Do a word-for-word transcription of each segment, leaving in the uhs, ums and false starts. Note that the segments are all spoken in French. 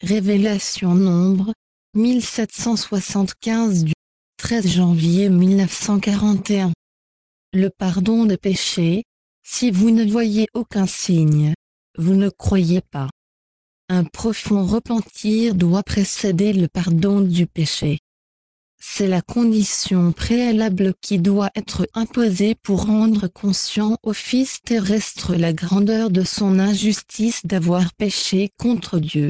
Révélation Nombre, mille sept cent soixante-quinze du treize janvier mille neuf cent quarante et un. Le pardon des péchés, si vous ne voyez aucun signe, vous ne croyez pas. Un profond repentir doit précéder le pardon du péché. C'est la condition préalable qui doit être imposée pour rendre conscient au Fils terrestre la grandeur de son injustice d'avoir péché contre Dieu.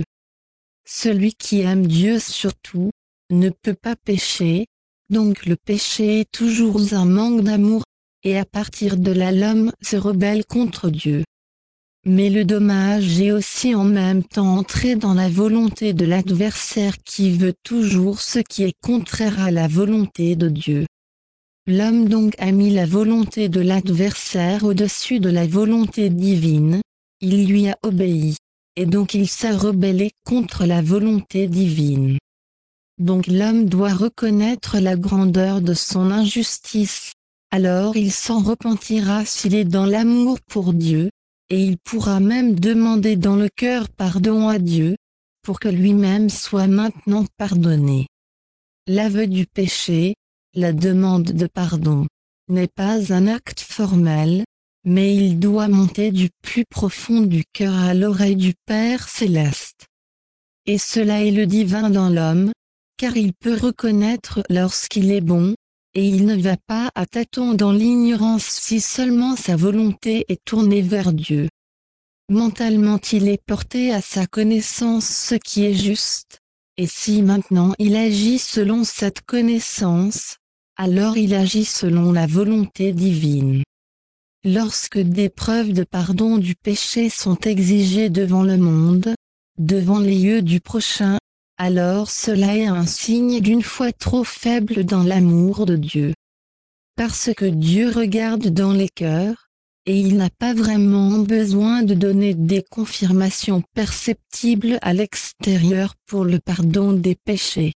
Celui qui aime Dieu surtout, ne peut pas pécher, donc le péché est toujours un manque d'amour, et à partir de là l'homme se rebelle contre Dieu. Mais le dommage est aussi en même temps entrer dans la volonté de l'adversaire qui veut toujours ce qui est contraire à la volonté de Dieu. L'homme donc a mis la volonté de l'adversaire au-dessus de la volonté divine, il lui a obéi, et donc il s'est rebellé contre la volonté divine. Donc l'homme doit reconnaître la grandeur de son injustice, alors il s'en repentira s'il est dans l'amour pour Dieu, et il pourra même demander dans le cœur pardon à Dieu, pour que lui-même soit maintenant pardonné. L'aveu du péché, la demande de pardon, n'est pas un acte formel, mais il doit monter du plus profond du cœur à l'oreille du Père céleste. Et cela est le divin dans l'homme, car il peut reconnaître lorsqu'il est bon, et il ne va pas à tâtons dans l'ignorance si seulement sa volonté est tournée vers Dieu. Mentalement il est porté à sa connaissance ce qui est juste, et si maintenant il agit selon cette connaissance, alors il agit selon la volonté divine. Lorsque des preuves de pardon du péché sont exigées devant le monde, devant les yeux du prochain, alors cela est un signe d'une foi trop faible dans l'amour de Dieu. Parce que Dieu regarde dans les cœurs, et il n'a pas vraiment besoin de donner des confirmations perceptibles à l'extérieur pour le pardon des péchés.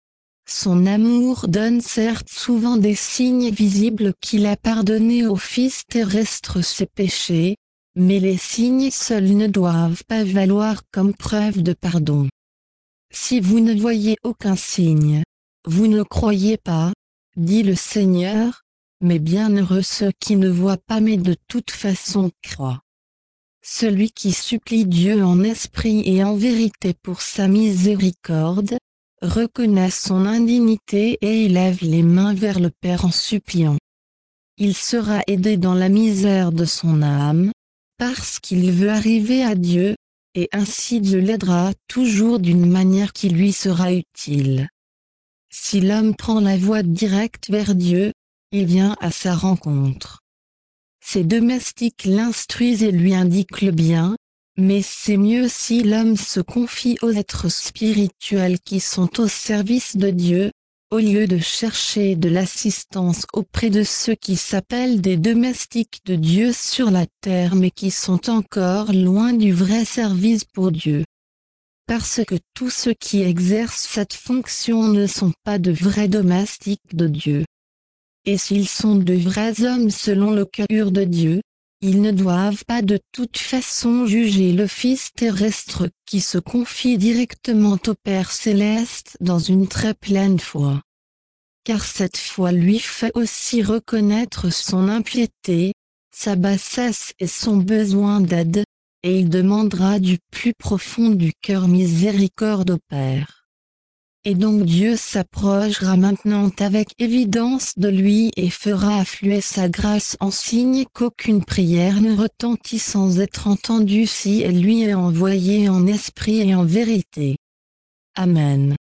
Son amour donne certes souvent des signes visibles qu'il a pardonné au Fils terrestre ses péchés, mais les signes seuls ne doivent pas valoir comme preuve de pardon. Si vous ne voyez aucun signe, vous ne croyez pas, dit le Seigneur, mais bienheureux ceux qui ne voient pas mais de toute façon croient. Celui qui supplie Dieu en esprit et en vérité pour sa miséricorde, reconnaît son indignité et élève les mains vers le Père en suppliant. Il sera aidé dans la misère de son âme, parce qu'il veut arriver à Dieu, et ainsi Dieu l'aidera toujours d'une manière qui lui sera utile. Si l'homme prend la voie directe vers Dieu, il vient à sa rencontre. Ses domestiques l'instruisent et lui indiquent le bien, mais c'est mieux si l'homme se confie aux êtres spirituels qui sont au service de Dieu, au lieu de chercher de l'assistance auprès de ceux qui s'appellent des domestiques de Dieu sur la terre mais qui sont encore loin du vrai service pour Dieu. Parce que tous ceux qui exercent cette fonction ne sont pas de vrais domestiques de Dieu. Et s'ils sont de vrais hommes selon le cœur de Dieu, ils ne doivent pas de toute façon juger le Fils terrestre qui se confie directement au Père céleste dans une très pleine foi. Car cette foi lui fait aussi reconnaître son impiété, sa bassesse et son besoin d'aide, et il demandera du plus profond du cœur miséricorde au Père. Et donc Dieu s'approchera maintenant avec évidence de lui et fera affluer sa grâce en signe qu'aucune prière ne retentit sans être entendue si elle lui est envoyée en esprit et en vérité. Amen.